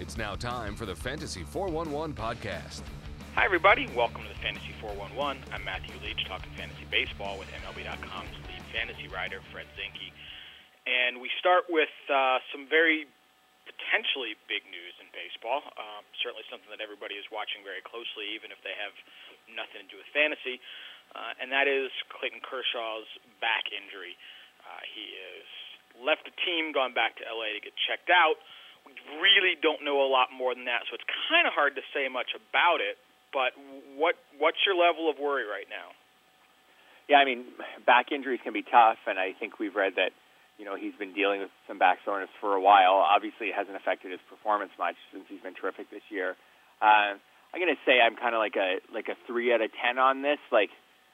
It's now time for the Fantasy 411 podcast. Hi, everybody. Welcome to the Fantasy 411. I'm Matthew Leach, talking fantasy baseball with MLB.com's lead fantasy writer, Fred Zinke. And we start with some very potentially big news in baseball. Certainly something that everybody is watching very closely, even if they have nothing to do with fantasy. And that is Clayton Kershaw's back injury. He has left the team, gone back to L.A. to get checked out. We really don't know a lot more than that, so it's kind of hard to say much about it. But what's your level of worry right now? Yeah, I mean, back injuries can be tough, and I think we've read that, he's been dealing with some back soreness for a while. Obviously, it hasn't affected his performance much since he's been terrific this year. I'm going to say I'm kind of like a 3 out of 10 on this. Like,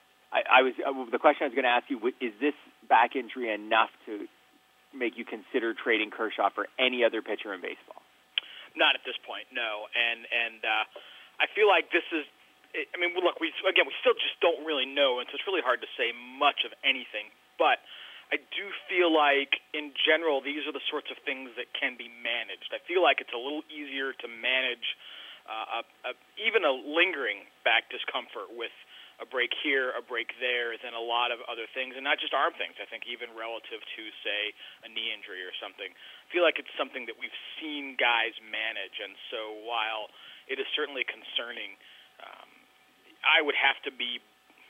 the question I was going to ask you, is this back injury enough to make you consider trading Kershaw for any other pitcher in baseball? Not at this point, no. And I feel like this is. I mean, look, we still just don't really know, and so it's really hard to say much of anything. But I do feel like, in general, these are the sorts of things that can be managed. I feel like it's a little easier to manage even a lingering back discomfort with a break here, a break there, than a lot of other things, and not just arm things. I think even relative to, say, a knee injury or something. I feel like it's something that we've seen guys manage, and so while it is certainly concerning, I would have to be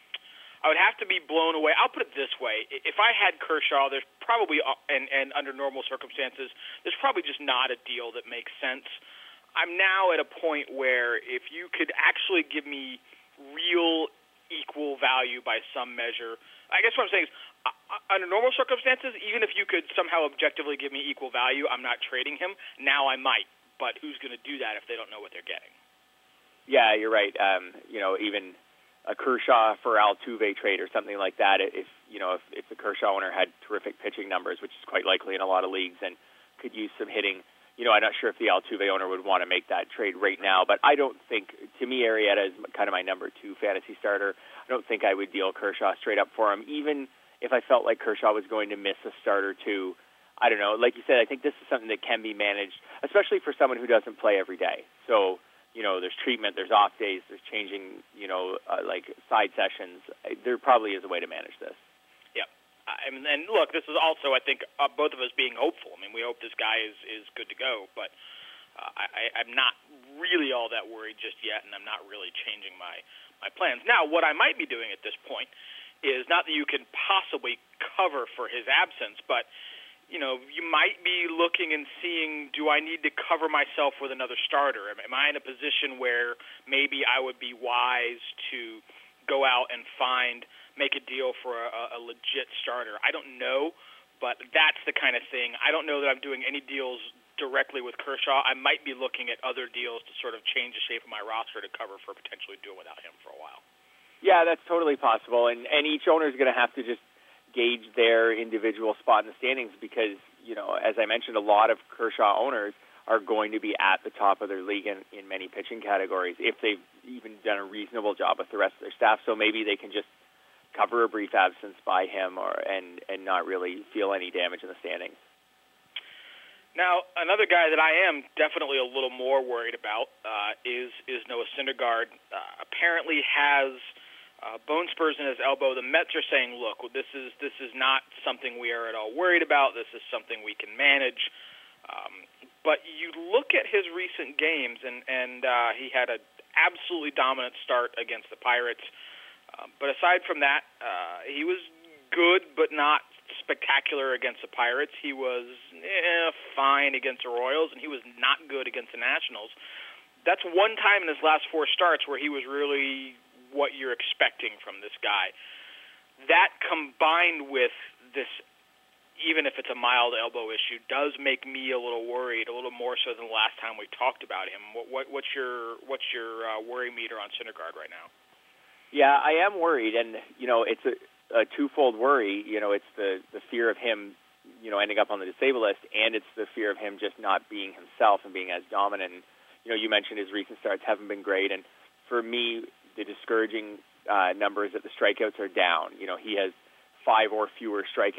blown away. I'll put it this way: if I had Kershaw, there's probably, and under normal circumstances, there's probably just not a deal that makes sense. I'm now at a point where if you could actually give me real equal value by some measure, I guess what I'm saying is, under normal circumstances, even if you could somehow objectively give me equal value, I'm not trading him. Now I might, but who's going to do that if they don't know what they're getting? Yeah, you're right. Even a Kershaw for Altuve trade or something like that, if the Kershaw owner had terrific pitching numbers, which is quite likely in a lot of leagues, and could use some hitting, I'm not sure if the Altuve owner would want to make that trade right now, but I don't think, to me, Arrieta is kind of my number 2 fantasy starter. I don't think I would deal Kershaw straight up for him, even if I felt like Kershaw was going to miss a start or two. I don't know. Like you said, I think this is something that can be managed, especially for someone who doesn't play every day. So, there's treatment, there's off days, there's changing, like side sessions. There probably is a way to manage this. And look, this is also, I think, both of us being hopeful. I mean, we hope this guy is good to go, but I'm not really all that worried just yet, and I'm not really changing my plans. Now, what I might be doing at this point is not that you can possibly cover for his absence, but you might be looking and seeing, do I need to cover myself with another starter? Am I in a position where maybe I would be wise to go out and make a deal for a legit starter? I don't know, but that's the kind of thing. I don't know that I'm doing any deals directly with Kershaw. I might be looking at other deals to sort of change the shape of my roster to cover for potentially doing without him for a while. Yeah, that's totally possible, and each owner is going to have to just gauge their individual spot in the standings because, as I mentioned, a lot of Kershaw owners are going to be at the top of their league in many pitching categories if they've even done a reasonable job with the rest of their staff. So maybe they can just cover a brief absence by him and not really feel any damage in the standings. Now, another guy that I am definitely a little more worried about is Noah Syndergaard. Apparently has bone spurs in his elbow. The Mets are saying, look, this is not something we are at all worried about. This is something we can manage. But you look at his recent games, and he had an absolutely dominant start against the Pirates. But aside from that, he was good but not spectacular against the Pirates. He was fine against the Royals, and he was not good against the Nationals. That's one time in his last 4 starts where he was really what you're expecting from this guy. That combined with this, even if it's a mild elbow issue, does make me a little worried, a little more so than the last time we talked about him. What's your worry meter on Syndergaard right now? Yeah, I am worried, and it's a twofold worry. It's the fear of him, ending up on the disabled list, and it's the fear of him just not being himself and being as dominant. You mentioned his recent starts haven't been great, and for me, the discouraging number is that the strikeouts are down. He has 5 or fewer strikeouts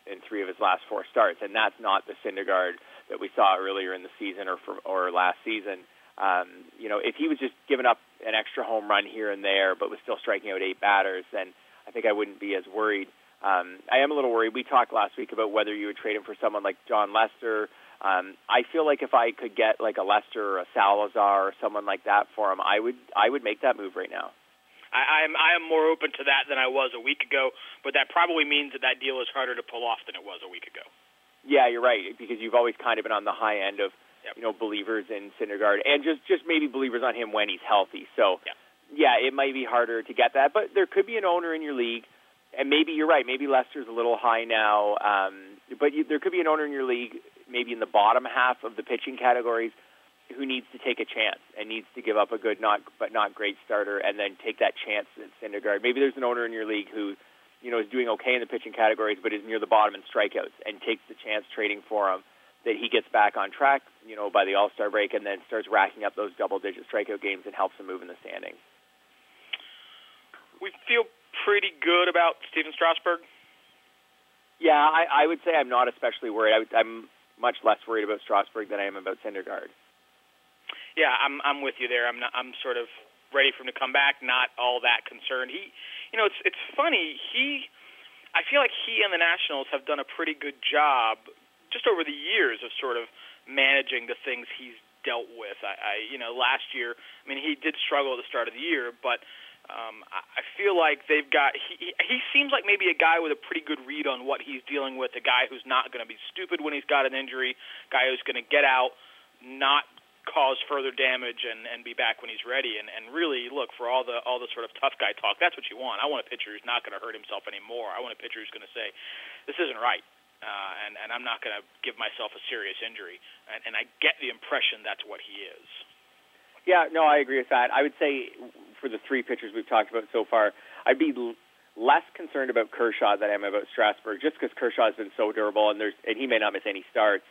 in 3 of his last 4 starts, and that's not the Syndergaard that we saw earlier in the season or last season. If he was just giving up an extra home run here and there, but was still striking out 8 batters, then I think I wouldn't be as worried. I am a little worried. We talked last week about whether you would trade him for someone like John Lester. I feel like if I could get like a Lester or a Salazar or someone like that for him, I would make that move right now. I am more open to that than I was a week ago, but that probably means that deal is harder to pull off than it was a week ago. Yeah, you're right, because you've always kind of been on the high end of believers in Syndergaard, and just maybe believers on him when he's healthy. So, yeah, it might be harder to get that, but there could be an owner in your league, and maybe you're right, maybe Lester's a little high now, but there could be an owner in your league, maybe in the bottom half of the pitching categories, who needs to take a chance and needs to give up a good, but not great starter, and then take that chance at Syndergaard. Maybe there's an owner in your league who, is doing okay in the pitching categories, but is near the bottom in strikeouts, and takes the chance trading for him that he gets back on track, by the All-Star break, and then starts racking up those double-digit strikeout games and helps him move in the standings. We feel pretty good about Stephen Strasburg. Yeah, I would say I'm not especially worried. I'm much less worried about Strasburg than I am about Syndergaard. Yeah, I'm with you there. I'm sort of ready for him to come back. Not all that concerned. It's funny. I feel like he and the Nationals have done a pretty good job just over the years of sort of managing the things he's dealt with. Last year, he did struggle at the start of the year, but I feel like they've got. He seems like maybe a guy with a pretty good read on what he's dealing with. A guy who's not going to be stupid when he's got an injury. Guy who's going to get out, not cause further damage and be back when he's ready. And really, look, for all the sort of tough guy talk, that's what you want. I want a pitcher who's not going to hurt himself anymore. I want a pitcher who's going to say, this isn't right, and I'm not going to give myself a serious injury. And I get the impression that's what he is. Yeah, no, I agree with that. I would say for the 3 pitchers we've talked about so far, I'd be less concerned about Kershaw than I am about Strasburg, just because Kershaw has been so durable, and he may not miss any starts.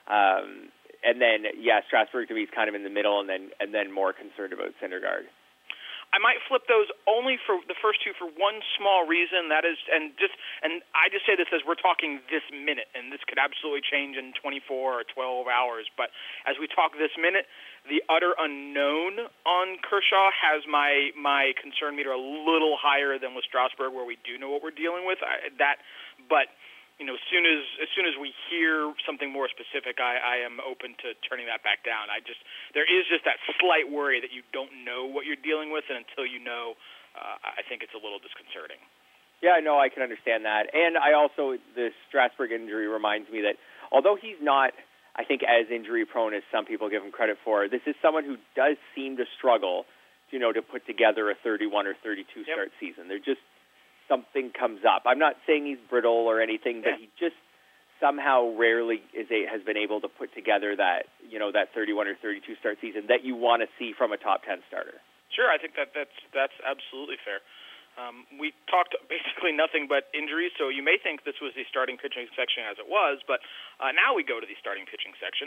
And then, Strasburg to me is kind of in the middle, and then more concerned about Syndergaard. I might flip those only for the first 2 for one small reason. That is, and I just say this as we're talking this minute, and this could absolutely change in 24 or 12 hours. But as we talk this minute, the utter unknown on Kershaw has my concern meter a little higher than with Strasburg, where we do know what we're dealing with. But as soon as we hear something more specific, I am open to turning that back down. There is just that slight worry that you don't know what you're dealing with, and until you know, I think it's a little disconcerting. Yeah, no, I can understand that. And the Strasburg injury reminds me that although he's not, I think, as injury-prone as some people give him credit for, this is someone who does seem to struggle, to put together a 31 or 32 start season. They're just something comes up. I'm not saying he's brittle or anything, but he just somehow rarely has been able to put together that that 31 or 32 start season that you want to see from a top 10 starter. Sure, I think that's absolutely fair. We talked basically nothing but injuries, so you may think this was the starting pitching section as it was, but now we go to the starting pitching section.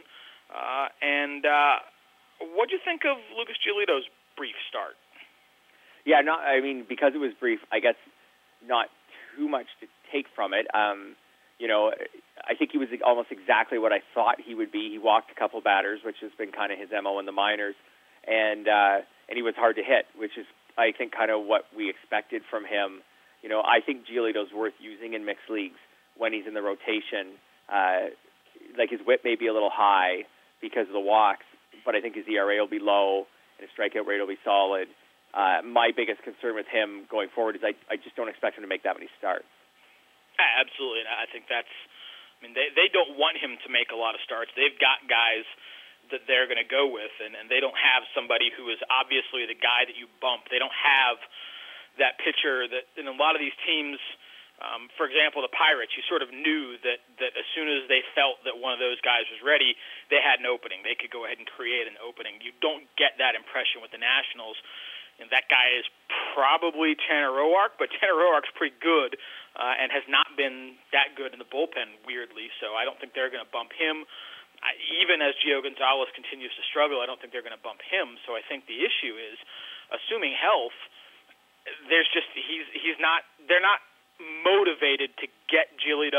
What do you think of Lucas Giolito's brief start? Yeah, because it was brief, I guess not too much to take from it. I think he was almost exactly what I thought he would be. He walked a couple batters, which has been kind of his MO in the minors, and he was hard to hit, which is, I think, kind of what we expected from him. I think Giolito's worth using in mixed leagues when he's in the rotation. Like his whip may be a little high because of the walks, but I think his ERA will be low and his strikeout rate will be solid. My biggest concern with him going forward is I just don't expect him to make that many starts. Absolutely, and I think they don't want him to make a lot of starts. They've got guys that they're going to go with, and they don't have somebody who is obviously the guy that you bump. They don't have that pitcher that in a lot of these teams, for example, the Pirates, you sort of knew that as soon as they felt that one of those guys was ready, they had an opening. They could go ahead and create an opening. You don't get that impression with the Nationals. And that guy is probably Tanner Roark, but Tanner Roark's pretty good and has not been that good in the bullpen, weirdly. So I don't think they're going to bump him. Even as Gio Gonzalez continues to struggle, I don't think they're going to bump him. So I think the issue is, assuming health, they're not motivated to get Giolito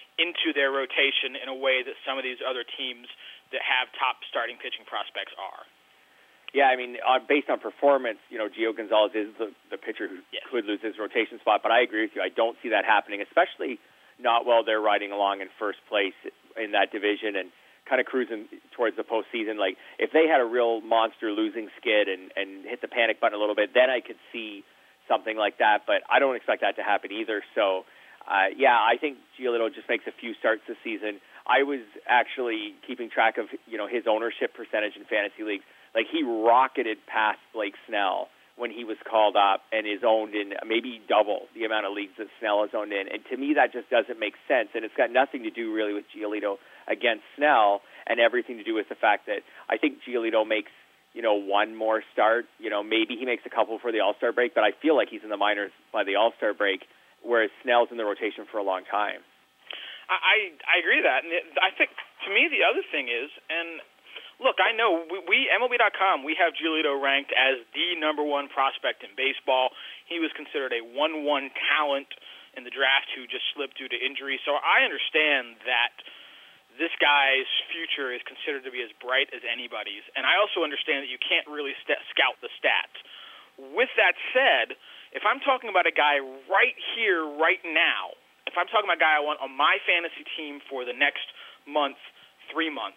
into their rotation in a way that some of these other teams that have top starting pitching prospects are. Yeah, I mean, based on performance, Gio Gonzalez is the pitcher who could lose his rotation spot, but I agree with you. I don't see that happening, especially not while they're riding along in first place in that division and kind of cruising towards the postseason. Like, if they had a real monster losing skid and hit the panic button a little bit, then I could see something like that, but I don't expect that to happen either. So, I think Giolito just makes a few starts this season. I was actually keeping track of, his ownership percentage in fantasy leagues. Like, he rocketed past Blake Snell when he was called up and is owned in maybe double the amount of leagues that Snell is owned in. And to me, that just doesn't make sense. And it's got nothing to do really with Giolito against Snell and everything to do with the fact that I think Giolito makes, one more start. Maybe he makes a couple for the All-Star break, but I feel like he's in the minors by the All-Star break, whereas Snell's in the rotation for a long time. I agree with that. And I think, to me, the other thing is, and look, I know we MLB.com, we have Giolito ranked as the number one prospect in baseball. He was considered a 1-1 talent in the draft who just slipped due to injury. So I understand that this guy's future is considered to be as bright as anybody's. And I also understand that you can't really scout the stats. With that said, if I'm talking about a guy right here, right now, if I'm talking about a guy I want on my fantasy team for the next month, 3 months,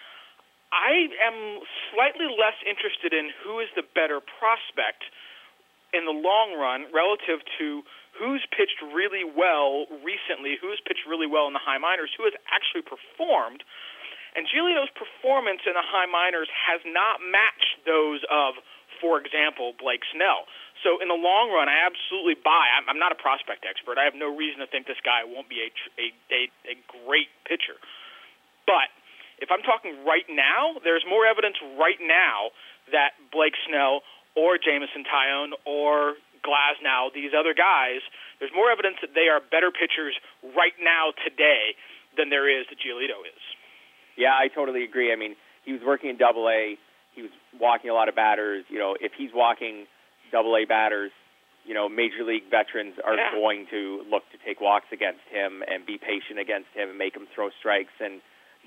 I am slightly less interested in who is the better prospect in the long run relative to who's pitched really well recently, who's pitched really well in the high minors, who has actually performed. And Giolito's performance in the high minors has not matched those of, for example, Blake Snell. So in the long run, I absolutely buy. I'm not a prospect expert. I have no reason to think this guy won't be a great pitcher. But if I'm talking right now, there's more evidence right now that Blake Snell or Jameson Taillon or Glasnow, these other guys, there's more evidence that they are better pitchers right now today than there is that Giolito is. Yeah, I totally agree. I mean, he was working in Double-A. He was walking a lot of batters. If he's walking Double-A batters, Major League veterans are going to look to take walks against him and be patient against him and make him throw strikes. And,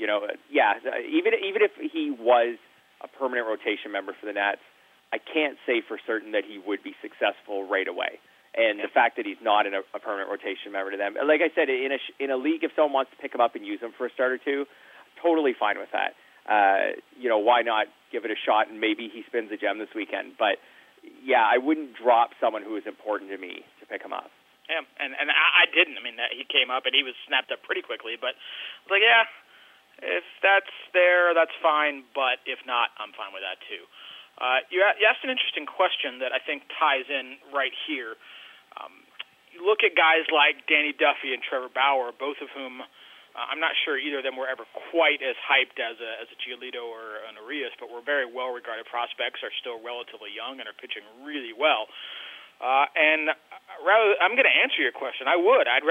even if he was a permanent rotation member for the Nats, I can't say for certain that he would be successful right away. And the fact that he's not a permanent rotation member to them, like I said, in a league, if someone wants to pick him up and use him for a start or two, totally fine with that. Why not give it a shot and maybe he spins a gem this weekend? But I wouldn't drop someone who is important to me to pick him up. Yeah, and I didn't. I mean, he came up and he was snapped up pretty quickly. But if that's there, that's fine. But if not, I'm fine with that too. You asked an interesting question that I think ties in right here. You look at guys like Danny Duffy and Trevor Bauer, both of whom I'm not sure either of them were ever quite as hyped as a Giolito or an Urias, but were very well-regarded prospects, are still relatively young, and are pitching really well. And I'm going to answer your question. I think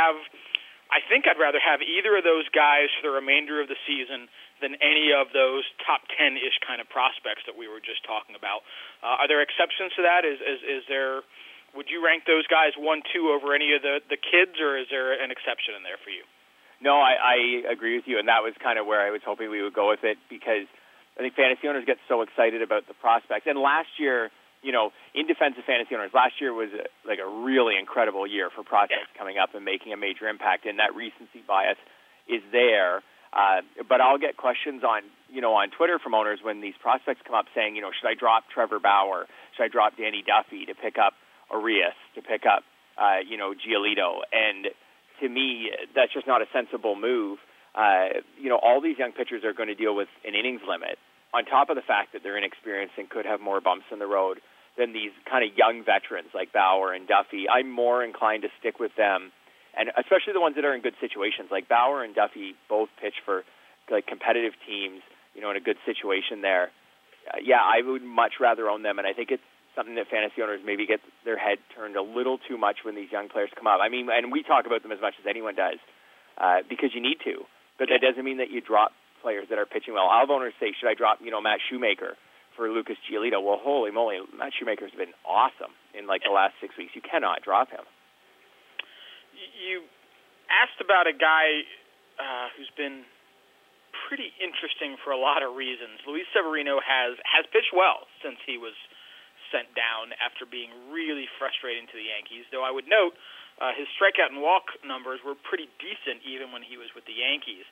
I'd rather have either of those guys for the remainder of the season than any of those top 10-ish kind of prospects that we were just talking about. Are there exceptions to that? Is there? Would you rank those guys 1-2 over any of the kids, or is there an exception in there for you? No, I agree with you, and that was kind of where I was hoping we would go with it, because I think fantasy owners get so excited about the prospects. And last year, in defense of fantasy owners, last year was a really incredible year for prospects coming up and making a major impact, and that recency bias is there. But I'll get questions on Twitter from owners when these prospects come up saying, should I drop Trevor Bauer? Should I drop Danny Duffy to pick up Urias, to pick up, Giolito? And to me, that's just not a sensible move. All these young pitchers are going to deal with an innings limit, on top of the fact that they're inexperienced and could have more bumps in the road than these kind of young veterans like Bauer and Duffy. I'm more inclined to stick with them, and especially the ones that are in good situations. Like Bauer and Duffy both pitch for competitive teams, in a good situation there. I would much rather own them, and I think it's something that fantasy owners maybe get their head turned a little too much when these young players come up. I mean, and we talk about them as much as anyone does, because you need to. But that doesn't mean that you drop players that are pitching well. I'll have owners say, should I drop, Matt Shoemaker for Lucas Giolito? Well, holy moly, Matt Shoemaker's been awesome in the last 6 weeks. You cannot drop him. You asked about a guy who's been pretty interesting for a lot of reasons. Luis Severino has pitched well since he was sent down after being really frustrating to the Yankees, though I would note his strikeout and walk numbers were pretty decent even when he was with the Yankees.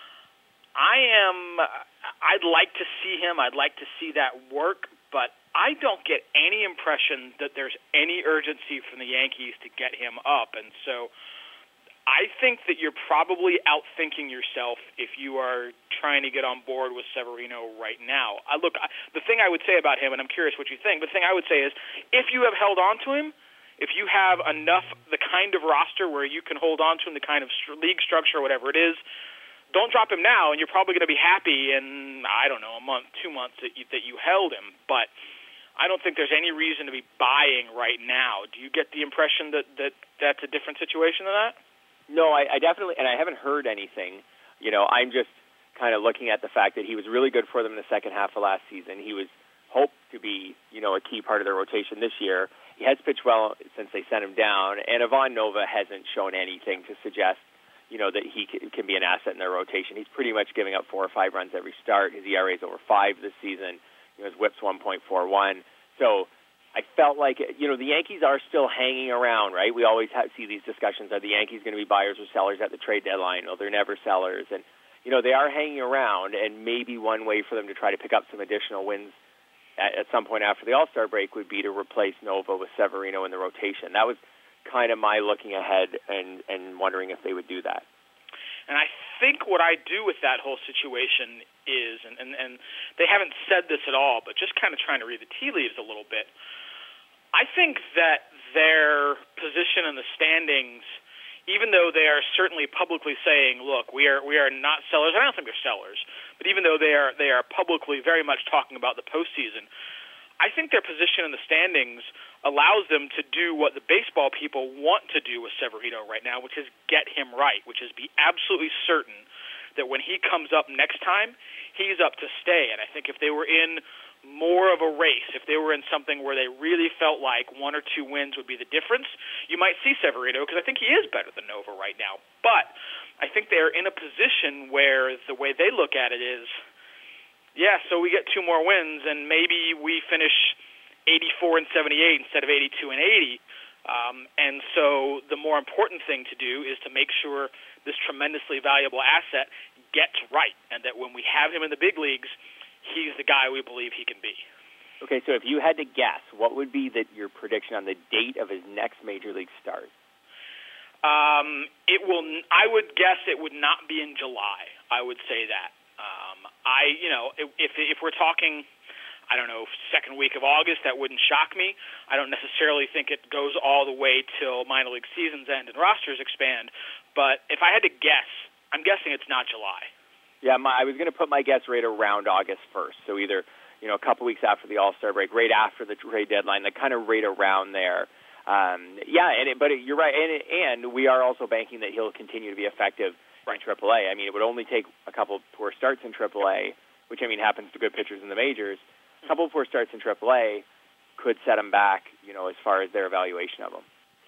I'd like to see him. I'd like to see that work, but I don't get any impression that there's any urgency from the Yankees to get him up, and so I think that you're probably outthinking yourself if you are trying to get on board with Severino right now. The thing I would say about him, and I'm curious what you think, but the thing I would say is if you have held on to him, if you have enough, the kind of roster where you can hold on to him, the kind of league structure, whatever it is, don't drop him now, and you're probably going to be happy in, I don't know, a month, 2 months that you held him. But I don't think there's any reason to be buying right now. Do you get the impression that that's a different situation than that? No, I definitely, and I haven't heard anything. I'm just kind of looking at the fact that he was really good for them in the second half of last season. He was hoped to be, a key part of their rotation this year. He has pitched well since they sent him down, and Ivan Nova hasn't shown anything to suggest, that he can be an asset in their rotation. He's pretty much giving up 4 or 5 runs every start. His ERA is over 5 this season. His WHIP's 1.41. So I felt like, the Yankees are still hanging around, right? We always see these discussions. Are the Yankees going to be buyers or sellers at the trade deadline? No, they're never sellers. And, they are hanging around, and maybe one way for them to try to pick up some additional wins at some point after the All-Star break would be to replace Nova with Severino in the rotation. That was kind of my looking ahead and wondering if they would do that. And I think what I do with that whole situation is, and they haven't said this at all, but just kind of trying to read the tea leaves a little bit, I think that their position in the standings, even though they are certainly publicly saying, look, we are not sellers, I don't think they're sellers, but even though they are publicly very much talking about the postseason, I think their position in the standings allows them to do what the baseball people want to do with Severino right now, which is get him right, which is be absolutely certain that when he comes up next time, he's up to stay. And I think if they were in more of a race, if they were in something where they really felt like 1 or 2 wins would be the difference, you might see Severino, because I think he is better than Nova right now. But I think they're in a position where the way they look at it is, yeah, so we get 2 more wins, and maybe we finish 84 and 78 instead of 82 and 80. And so the more important thing to do is to make sure this tremendously valuable asset gets right, and that when we have him in the big leagues, he's the guy we believe he can be. Okay, so if you had to guess, what would be your prediction on the date of his next major league start? I would guess it would not be in July. I would say that. If we're talking, I don't know, second week of August, that wouldn't shock me. I don't necessarily think it goes all the way till minor league seasons end and rosters expand. But if I had to guess, I'm guessing it's not July. Yeah, I was going to put my guess right around August 1st. So either, a couple weeks after the All-Star break, right after the trade deadline, that kind of right around there. But you're right, and we are also banking that he'll continue to be effective in AAA. I mean, it would only take a couple of poor starts in AAA, which, happens to good pitchers in the majors. A couple of poor starts in AAA could set him back, as far as their evaluation of him.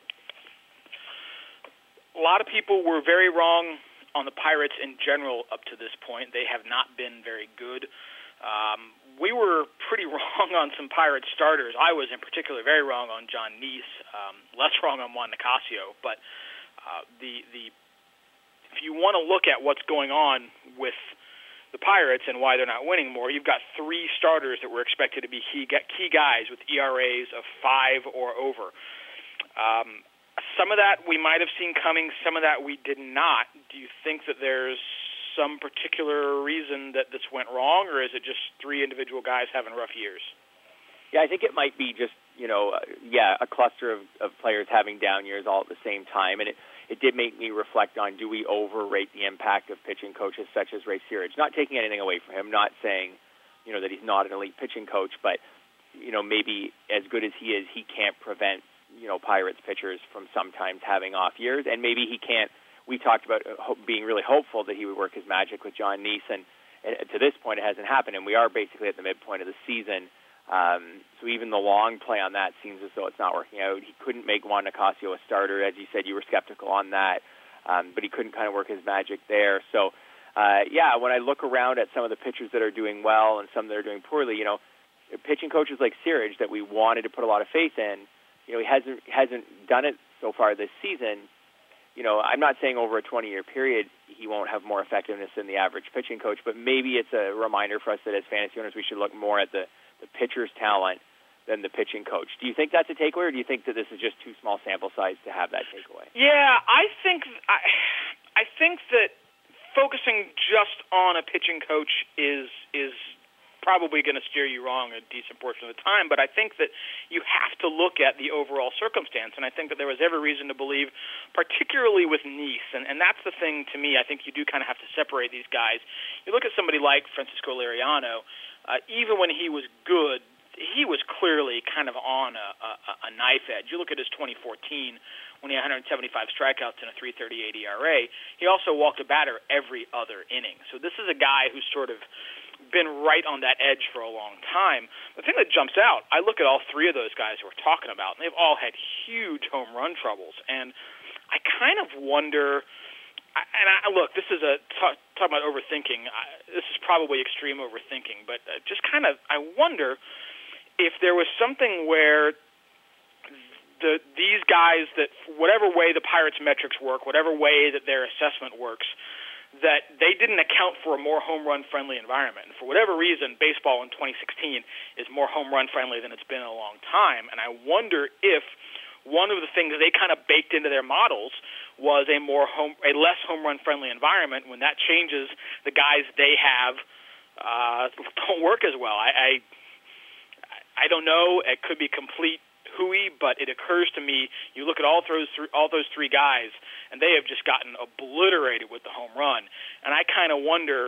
A lot of people were very wrong on the Pirates in general up to this point. They have not been very good. We were pretty wrong on some Pirates starters. I was in particular very wrong on John Neese, less wrong on Juan Nicasio. But if you want to look at what's going on with the Pirates and why they're not winning more, you've got 3 starters that were expected to be key guys with ERAs of 5 or over. Some of that we might have seen coming, some of that we did not. Do you think that there's some particular reason that this went wrong, or is it just 3 individual guys having rough years? Yeah, I think it might be just, a cluster of players having down years all at the same time. And it did make me reflect on, do we overrate the impact of pitching coaches such as Ray Searage? Not taking anything away from him, not saying, that he's not an elite pitching coach, but, maybe as good as he is, he can't prevent, Pirates pitchers from sometimes having off years. And maybe he can't. We talked about being really hopeful that he would work his magic with John Neese, and to this point it hasn't happened, and we are basically at the midpoint of the season. So even the long play on that seems as though it's not working out. He couldn't make Juan Nicasio a starter. As you said, you were skeptical on that. but he couldn't kind of work his magic there. So, when I look around at some of the pitchers that are doing well and some that are doing poorly, pitching coaches like Searage that we wanted to put a lot of faith in, he hasn't done it so far this season. I'm not saying over a 20-year period he won't have more effectiveness than the average pitching coach, but maybe it's a reminder for us that as fantasy owners we should look more at the pitcher's talent than the pitching coach. Do you think that's a takeaway, or do you think that this is just too small sample size to have that takeaway? Yeah, I think that focusing just on a pitching coach is probably going to steer you wrong a decent portion of the time, but I think that you have to look at the overall circumstance, and I think that there was every reason to believe, particularly with Nice, and that's the thing to me. I think you do kind of have to separate these guys. You look at somebody like Francisco Liriano, even when he was good, he was clearly kind of on a knife edge. You look at his 2014 when he had 175 strikeouts and a 3.38 ERA. He also walked a batter every other inning. So this is a guy who's sort of been right on that edge for a long time. The thing that jumps out, I look at all three of those guys who we're talking about, and they've all had huge home run troubles. And I kind of wonder, look, this is talking about overthinking. This is probably extreme overthinking, but just kind of, I wonder if there was something where these guys that, whatever way the Pirates' metrics work, whatever way that their assessment works, that they didn't account for a more home run friendly environment. And for whatever reason, baseball in 2016 is more home run friendly than it's been in a long time. And I wonder if one of the things they kind of baked into their models was a less home run friendly environment. When that changes, the guys they have don't work as well. I don't know. It could be complete hooey, but it occurs to me, you look at all those three guys, and they have just gotten obliterated with the home run. And I kind of wonder,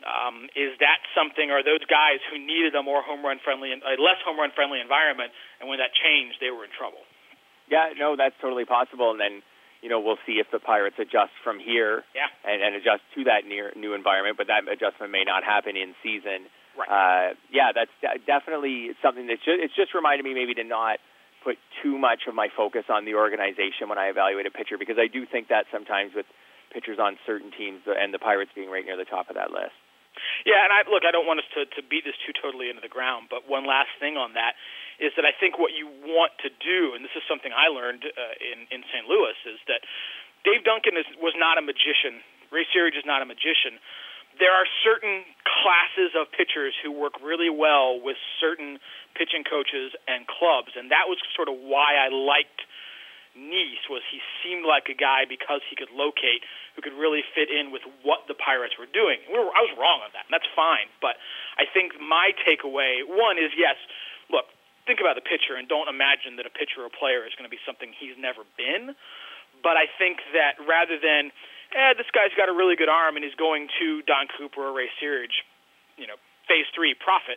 is that something, are those guys who needed a less home run friendly environment, and when that changed, they were in trouble? Yeah, no, that's totally possible. And then, we'll see if the Pirates adjust from here and adjust to that new environment, but that adjustment may not happen in season. Right. That's definitely something it's just reminded me maybe to not put too much of my focus on the organization when I evaluate a pitcher, because I do think that sometimes with pitchers on certain teams and the Pirates being right near the top of that list. Yeah, and I don't want us to beat this too totally into the ground, but one last thing on that is that I think what you want to do, and this is something I learned in St. Louis, is that Dave Duncan was not a magician. Ray Searage is not a magician. There are certain classes of pitchers who work really well with certain pitching coaches and clubs, and that was sort of why I liked Nice, was he seemed like a guy, because he could locate, who could really fit in with what the Pirates were doing. I was wrong on that, and that's fine, but I think my takeaway, one, is yes, look, think about the pitcher and don't imagine that a pitcher or player is going to be something he's never been, but I think that rather than this guy's got a really good arm and he's going to Don Cooper or Ray Searage, phase 3 profit.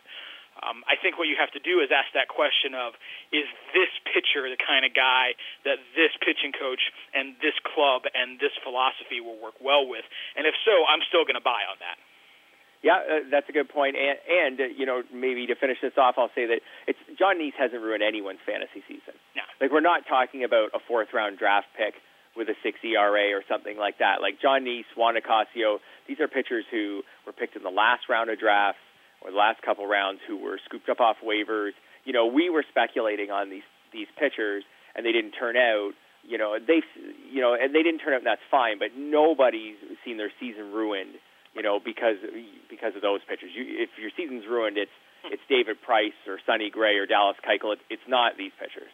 I think what you have to do is ask that question of, is this pitcher the kind of guy that this pitching coach and this club and this philosophy will work well with? And if so, I'm still going to buy on that. Yeah, that's a good point. And maybe to finish this off, I'll say that John Nice hasn't ruined anyone's fantasy season. No. Like, we're not talking about a 4th-round draft pick with a 6 ERA or something like that. Like John Nice, Juan Nicasio, these are pitchers who were picked in the last round of drafts or the last couple rounds, who were scooped up off waivers. We were speculating on these pitchers, and they didn't turn out. And they didn't turn out, and that's fine. But nobody's seen their season ruined, because of those pitchers. If your season's ruined, it's David Price or Sonny Gray or Dallas Keuchel. It's not these pitchers.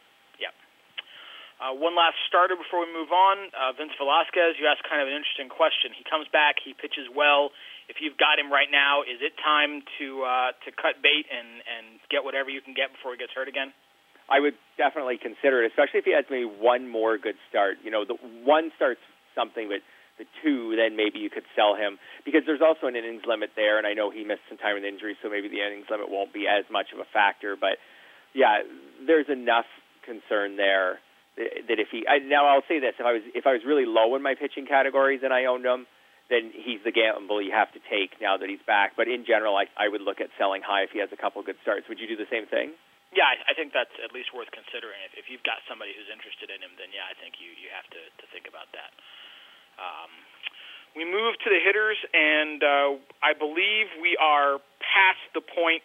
One last starter before we move on, Vince Velasquez. You asked kind of an interesting question. He comes back, he pitches well. If you've got him right now, is it time to cut bait and get whatever you can get before he gets hurt again? I would definitely consider it, especially if he has maybe one more good start. The one starts something, but the 2, then maybe you could sell him, because there's also an innings limit there, and I know he missed some time with injury, so maybe the innings limit won't be as much of a factor. But, yeah, there's enough concern there that if now I'll say this, if I was really low in my pitching categories and I owned him, then he's the gamble you have to take now that he's back. But in general, I would look at selling high if he has a couple good starts. Would you do the same thing? Yeah, I think that's at least worth considering. If you've got somebody who's interested in him, then yeah, I think you have to think about that. We move to the hitters, and I believe we are past the point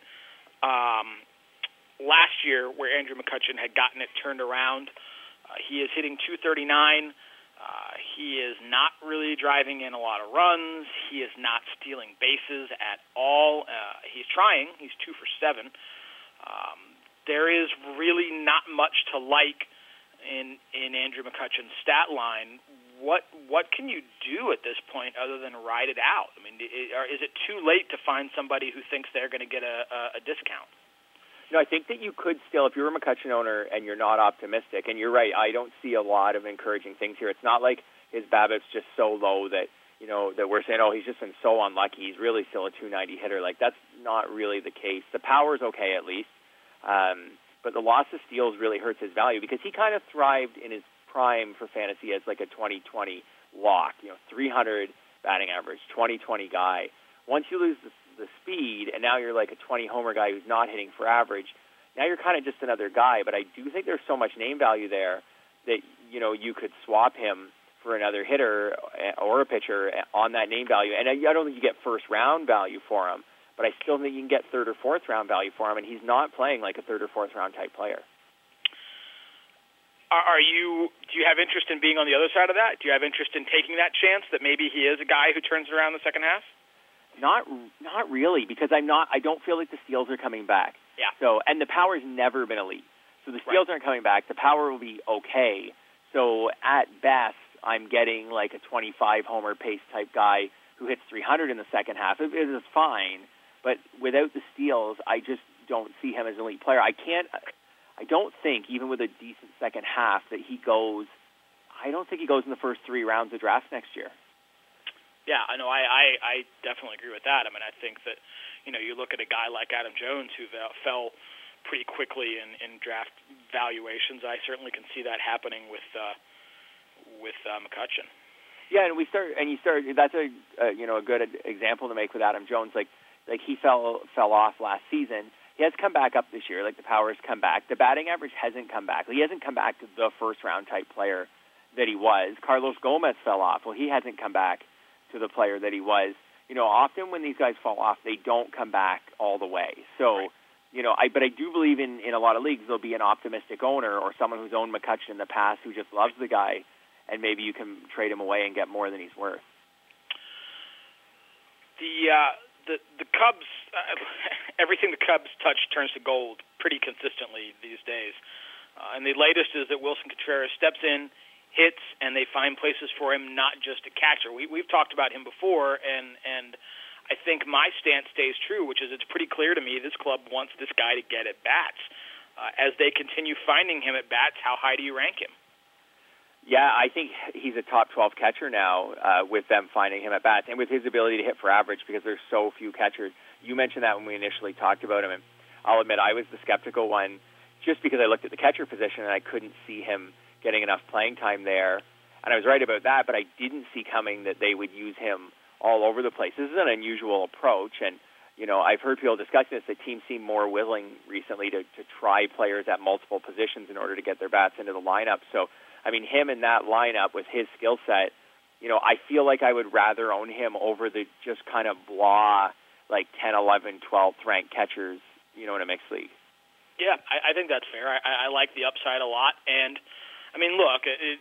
last year where Andrew McCutchen had gotten it turned around. He is hitting .239. He is not really driving in a lot of runs. He is not stealing bases at all. He's trying. He's 2 for 7. There is really not much to like in Andrew McCutchen's stat line. What can you do at this point other than ride it out? I mean, is it too late to find somebody who thinks they're going to get a discount? No, I think that you could still, if you're a McCutchen owner and you're not optimistic, and you're right, I don't see a lot of encouraging things here. It's not like his BABIP's just so low that, that we're saying, oh, he's just been so unlucky. He's really still a .290 hitter. Like, that's not really the case. The power's okay at least, but the loss of steals really hurts his value because he kind of thrived in his prime for fantasy as like a 20-20 lock, 300 batting average, 20-20 guy. Once you lose the speed, and now you're like a 20-homer guy who's not hitting for average, now you're kind of just another guy. But I do think there's so much name value there that, you could swap him for another hitter or a pitcher on that name value. And I don't think you get first-round value for him, but I still think you can get third- or fourth-round value for him, and he's not playing like a third- or fourth-round type player. Do you have interest in being on the other side of that? Do you have interest in taking that chance that maybe he is a guy who turns around the second half? Not really, because I don't feel like the steals are coming back. Yeah. So, and the power's never been elite. So the steals aren't coming back. The power will be okay. So at best, I'm getting like a 25-homer pace type guy who hits 300 in the second half. It is fine, but without the steals, I just don't see him as an elite player. I don't think, even with a decent second half, that he goes. I don't think he goes in the first 3 rounds of drafts next year. Yeah, I know. I definitely agree with that. I mean, I think that, you look at a guy like Adam Jones who fell pretty quickly in draft valuations. I certainly can see that happening with McCutchen. Yeah, and that's a good example to make with Adam Jones. Like he fell off last season. He has come back up this year. Like the power's come back. The batting average hasn't come back. He hasn't come back to the first round type player that he was. Carlos Gomez fell off. Well, he hasn't come back to the player that he was. Often when these guys fall off, they don't come back all the way. So, but I do believe in a lot of leagues there'll be an optimistic owner or someone who's owned McCutchen in the past who just loves the guy, and maybe you can trade him away and get more than he's worth. The Cubs, everything the Cubs touch turns to gold pretty consistently these days. And the latest is that Wilson Contreras steps in, hits, and they find places for him, not just a catcher. We've talked about him before, and I think my stance stays true, which is it's pretty clear to me this club wants this guy to get at bats. As they continue finding him at bats, how high do you rank him? Yeah, I think he's a top 12 catcher now with them finding him at bats and with his ability to hit for average because there's so few catchers. You mentioned that when we initially talked about him, and I'll admit I was the skeptical one just because I looked at the catcher position and I couldn't see him getting enough playing time there. And I was right about that, but I didn't see coming that they would use him all over the place. This is an unusual approach, and I've heard people discussing this. The team seem more willing recently to try players at multiple positions in order to get their bats into the lineup. So, I mean, him in that lineup with his skill set, I feel like I would rather own him over the just kind of blah, like 10, 11, 12th ranked catchers, in a mixed league. Yeah, I think that's fair. I like the upside a lot, and I mean, look,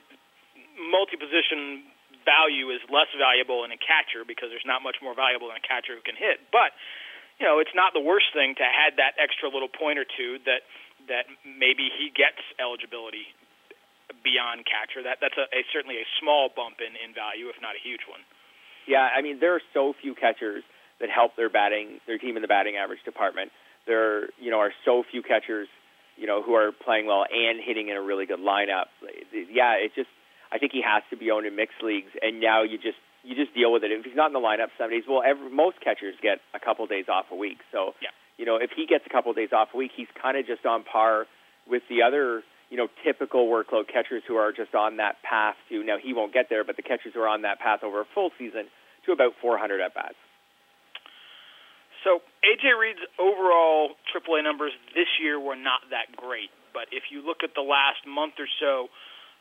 multi-position value is less valuable in a catcher because there's not much more valuable in a catcher who can hit. But, it's not the worst thing to add that extra little point or two that maybe he gets eligibility beyond catcher. That's certainly a small bump in value, if not a huge one. Yeah, I mean, there are so few catchers that help their team in the batting average department. There, are so few catchers who are playing well and hitting in a really good lineup. Yeah, I think he has to be owned in mixed leagues, and now you just deal with it. If he's not in the lineup some days, most catchers get a couple days off a week. So, yeah. If he gets a couple days off a week, he's kind of just on par with the other, typical workload catchers who are just on that path to, now he won't get there, but the catchers who are on that path over a full season to about 400 at-bats. So A.J. Reed's overall AAA numbers this year were not that great, but if you look at the last month or so,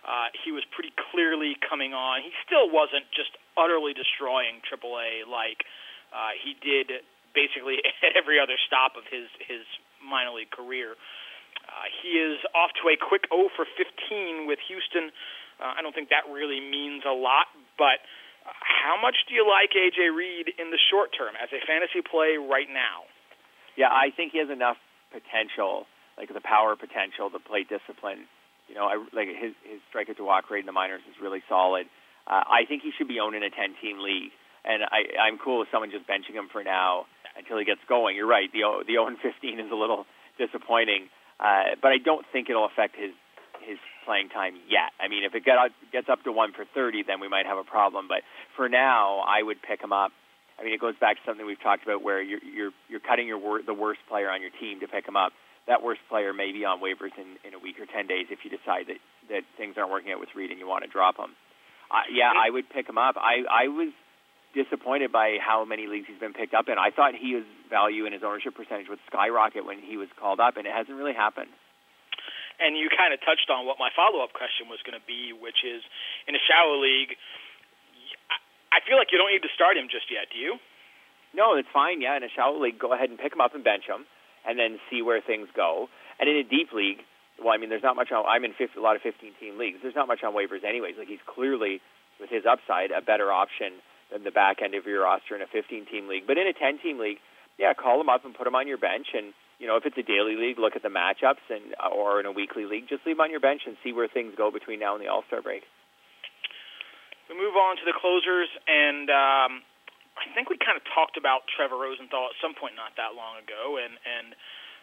He was pretty clearly coming on. He still wasn't just utterly destroying AAA like he did basically at every other stop of his minor league career. He is off to a quick 0 for 15 with Houston. I don't think that really means a lot, but how much do you like A.J. Reed in the short term as a fantasy play right now? Yeah, I think he has enough potential, like the power potential, to play discipline. You know, like his strikeout to walk rate in the minors is really solid. I think he should be owned in a 10-team league, and I'm cool with someone just benching him for now until he gets going. You're right, the 0-15 is a little disappointing, but I don't think it'll affect his playing time yet. I mean, if it gets up to 1 for 30, then we might have a problem. But for now, I would pick him up. I mean, it goes back to something we've talked about where you're cutting the worst player on your team to pick him up. That worst player may be on waivers in a week or 10 days if you decide that things aren't working out with Reed and you want to drop him. I would pick him up. I was disappointed by how many leagues he's been picked up in. I thought his value and his ownership percentage would skyrocket when he was called up, and it hasn't really happened. And you kind of touched on what my follow-up question was going to be, which is, in a shallow league, I feel like you don't need to start him just yet, do you? No, it's fine, yeah. In a shallow league, go ahead and pick him up and bench him, and then see where things go. And in a deep league, well, I mean, there's not much on. I'm in a lot of 15-team leagues. There's not much on waivers anyways. Like, he's clearly, with his upside, a better option than the back end of your roster in a 15-team league. But in a 10-team league, yeah, call him up and put him on your bench, and you know, if it's a daily league, look at the matchups, or in a weekly league, just leave him on your bench and see where things go between now and the All-Star break. We move on to the closers, and I think we kind of talked about Trevor Rosenthal at some point not that long ago, and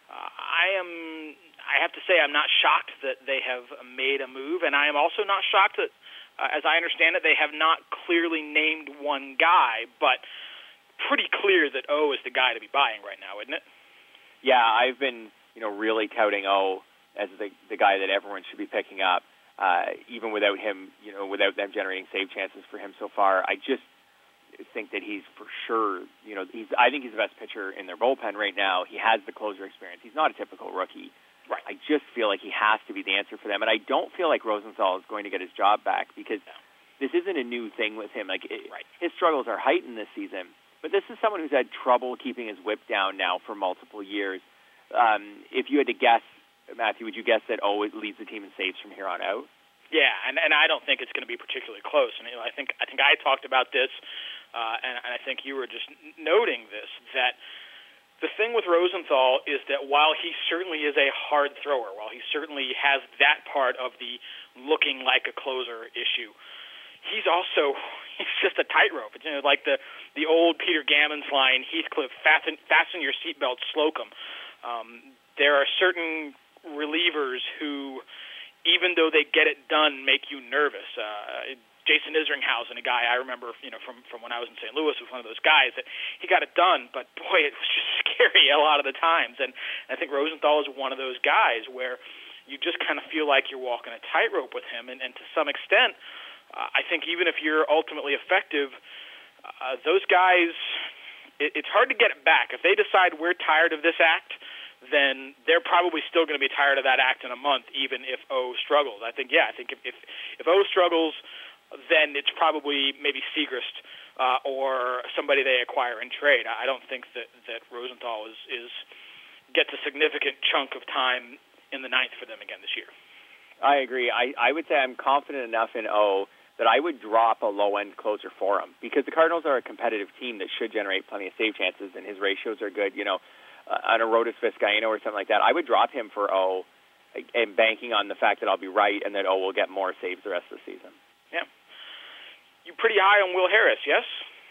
I have to say I'm not shocked that they have made a move, and I am also not shocked that, as I understand it, they have not clearly named one guy, but pretty clear that O is the guy to be buying right now, isn't it? Yeah, I've been, really touting O as the guy that everyone should be picking up, even without him, without them generating save chances for him so far. I just think that he's for sure, I think he's the best pitcher in their bullpen right now. He has the closer experience. He's not a typical rookie. Right. I just feel like he has to be the answer for them, and I don't feel like Rosenthal is going to get his job back because this isn't a new thing with him. Like his struggles are heightened this season. But this is someone who's had trouble keeping his whip down now for multiple years. If you had to guess, Matthew, would you guess that O leads the team in saves from here on out? Yeah, and I don't think it's going to be particularly close. And I think I talked about this, and I think you were just noting this, that the thing with Rosenthal is that while he certainly is a hard thrower, while he certainly has that part of the looking like a closer issue, he's just a tightrope. It's like the old Peter Gammons line, Heathcliff, fasten your seatbelt, Slocum. There are certain relievers who, even though they get it done, make you nervous. Jason Isringhausen, a guy I remember, from when I was in St. Louis, was one of those guys that he got it done, but boy, it was just scary a lot of the times. And I think Rosenthal is one of those guys where you just kind of feel like you're walking a tightrope with him, and to some extent, I think even if you're ultimately effective, those guys, it's hard to get it back. If they decide we're tired of this act, then they're probably still going to be tired of that act in a month, even if O struggles. I think if O struggles, then it's probably maybe Segrist or somebody they acquire in trade. I don't think that Rosenthal gets a significant chunk of time in the ninth for them again this year. I agree. I would say I'm confident enough in O that I would drop a low-end closer for him because the Cardinals are a competitive team that should generate plenty of save chances, and his ratios are good. On a Rotus Vizcaíno or something like that, I would drop him for O and banking on the fact that I'll be right and that O will get more saves the rest of the season. Yeah. You're pretty high on Will Harris, yes?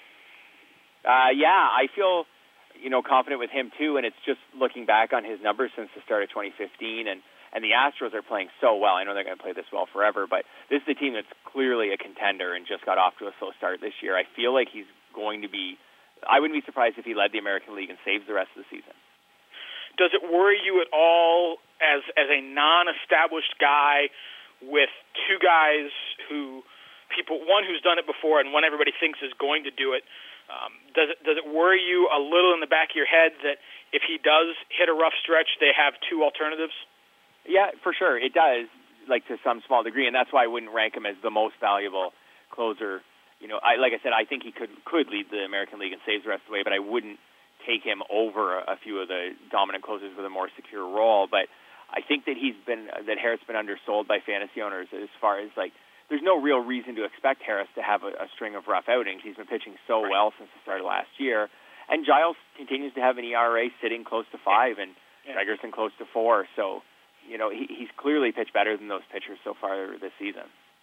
Yeah, I feel, confident with him too, and it's just looking back on his numbers since the start of 2015, and the Astros are playing so well. I know they're going to play this well forever, but this is a team that's clearly a contender and just got off to a slow start this year. I feel like he's going to be – I wouldn't be surprised if he led the American League and saves the rest of the season. Does it worry you at all as a non-established guy with two guys who one who's done it before and one everybody thinks is going to do it? Does it worry you a little in the back of your head that if he does hit a rough stretch, they have two alternatives? Yeah, for sure, it does. like to some small degree, and that's why I wouldn't rank him as the most valuable closer. Like I said, I think he could lead the American League in saves the rest of the way, but I wouldn't take him over a few of the dominant closers with a more secure role. But I think that Harris been undersold by fantasy owners as far as there's no real reason to expect Harris to have a string of rough outings. He's been pitching so well since the start of last year, and Giles continues to have an ERA sitting close to 5, and Gregerson close to 4. So, he's clearly pitched better than those pitchers so far this season.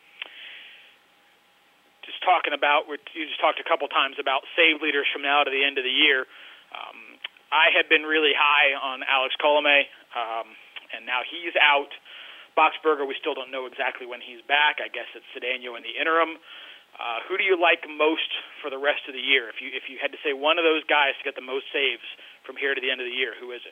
Just talking about, you just talked a couple times about save leaders from now to the end of the year. I had been really high on Alex Colomé, and now he's out. Boxberger, we still don't know exactly when he's back. I guess it's Cedeno in the interim. Who do you like most for the rest of the year? If you had to say one of those guys to get the most saves from here to the end of the year, who is it?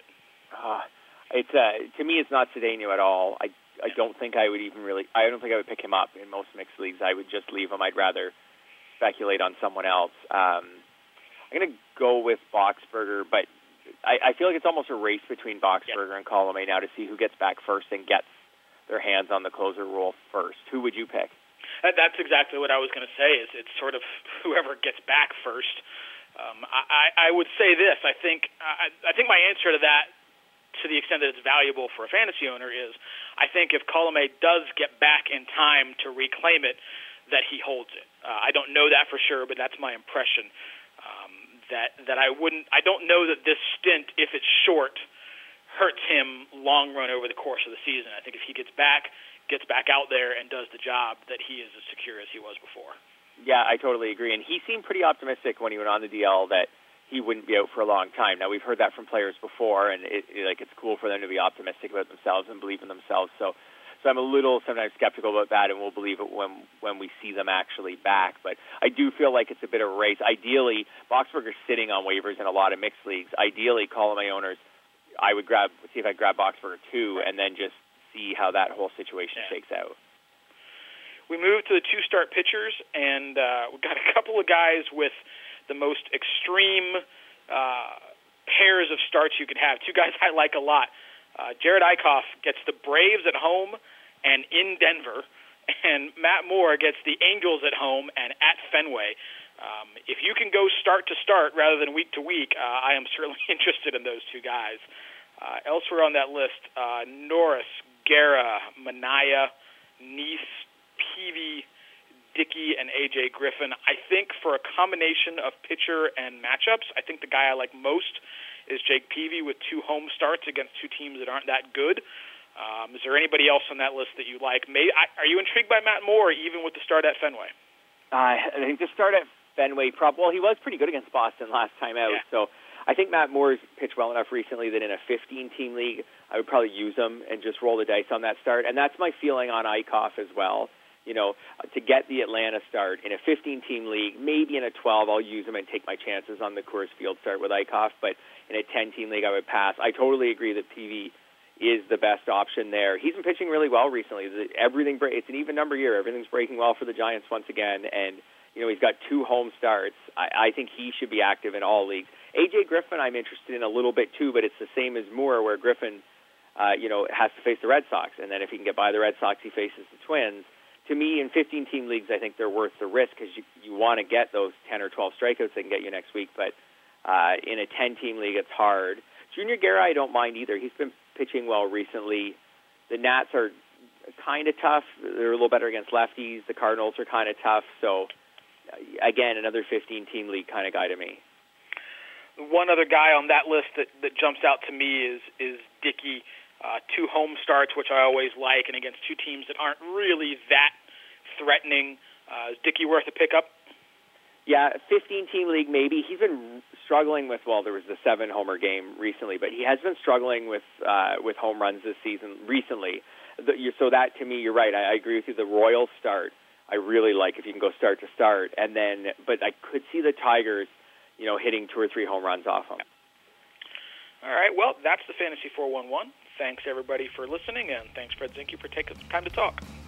To me, it's not Cedeno at all. I don't think I would I don't think I would pick him up in most mixed leagues. I would just leave him. I'd rather speculate on someone else. I'm going to go with Boxberger, but I feel like it's almost a race between Boxberger and Colomé now to see who gets back first and gets their hands on the closer role first. Who would you pick? That's exactly what I was going to say. It's sort of whoever gets back first. I would say this. I think my answer to that, to the extent that it's valuable for a fantasy owner, is I think if Colomé does get back in time to reclaim it, that he holds it. I don't know that for sure, but that's my impression. That I don't know that this stint, if it's short, hurts him long run over the course of the season. I think if he gets back out there and does the job, that he is as secure as he was before. Yeah, I totally agree. And he seemed pretty optimistic when he went on the DL that he wouldn't be out for a long time. Now, we've heard that from players before, and it's cool for them to be optimistic about themselves and believe in themselves. So I'm a little sometimes skeptical about that, and we'll believe it when we see them actually back. But I do feel like it's a bit of a race. Ideally, Boxberger's sitting on waivers in a lot of mixed leagues. Ideally, Colomé owners, I would see if I grab Boxberger too, and then just see how that whole situation shakes out. We move to the two-start pitchers, and we've got a couple of guys with the most extreme pairs of starts you could have. Two guys I like a lot. Jared Eichhoff gets the Braves at home and in Denver, and Matt Moore gets the Angels at home and at Fenway. If you can go start to start rather than week to week, I am certainly interested in those two guys. Elsewhere on that list, Norris, Guerra, Minaya, Neese, Peavy, Dickey, and A.J. Griffin. I think for a combination of pitcher and matchups, I think the guy I like most is Jake Peavy with 2 home starts against 2 teams that aren't that good. Is there anybody else on that list that you like? Are you intrigued by Matt Moore, even with the start at Fenway? I think the start at Fenway, he was pretty good against Boston last time out, so I think Matt Moore's pitched well enough recently that in a 15-team league, I would probably use him and just roll the dice on that start. And that's my feeling on Eichhoff as well. To get the Atlanta start in a 15-team league, maybe in a 12, I'll use him and take my chances on the Coors Field start with Eichhoff. But in a 10-team league, I would pass. I totally agree that Peavy is the best option there. He's been pitching really well recently. It's an even number year. Everything's breaking well for the Giants once again. And, he's got 2 home starts. I think he should be active in all leagues. A.J. Griffin I'm interested in a little bit too, but it's the same as Moore where Griffin, has to face the Red Sox. And then if he can get by the Red Sox, he faces the Twins. To me, in 15-team leagues, I think they're worth the risk because you want to get those 10 or 12 strikeouts they can get you next week. But in a 10-team league, it's hard. Junior Guerra, I don't mind either. He's been pitching well recently. The Nats are kind of tough. They're a little better against lefties. The Cardinals are kind of tough. So, again, another 15-team league kind of guy to me. One other guy on that list that jumps out to me is Dickey. 2 home starts, which I always like, and against 2 teams that aren't really that threatening. Is Dickey worth a pickup? Yeah, 15-team league maybe. He's been struggling with, there was the 7-homer game recently, but he has been struggling with home runs this season recently. So that, to me, you're right. I agree with you. The Royals start, I really like if you can go start to start. But I could see the Tigers, hitting 2 or 3 home runs off him. All right, well, that's the Fantasy 411. Thanks, everybody, for listening, and thanks, Fred Zinke, for taking some time to talk.